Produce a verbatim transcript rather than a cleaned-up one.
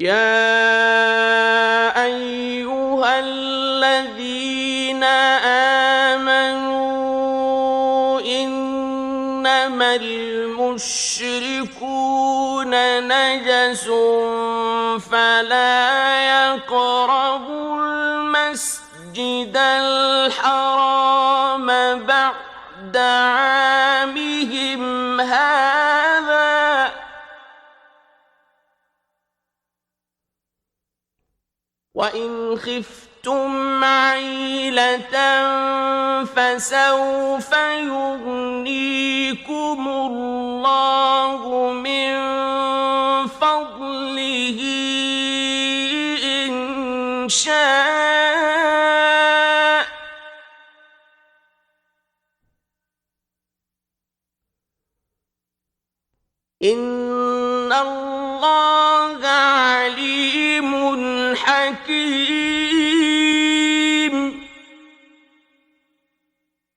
يا أيها الذين آمنوا إنما المشركون نجس فلا يقربوا المسجد الحرام بعد عامهم هذا وإن خفتم عيلة فسوف يغنيكم الله من فضله إن شاء إن الله عليم حكيم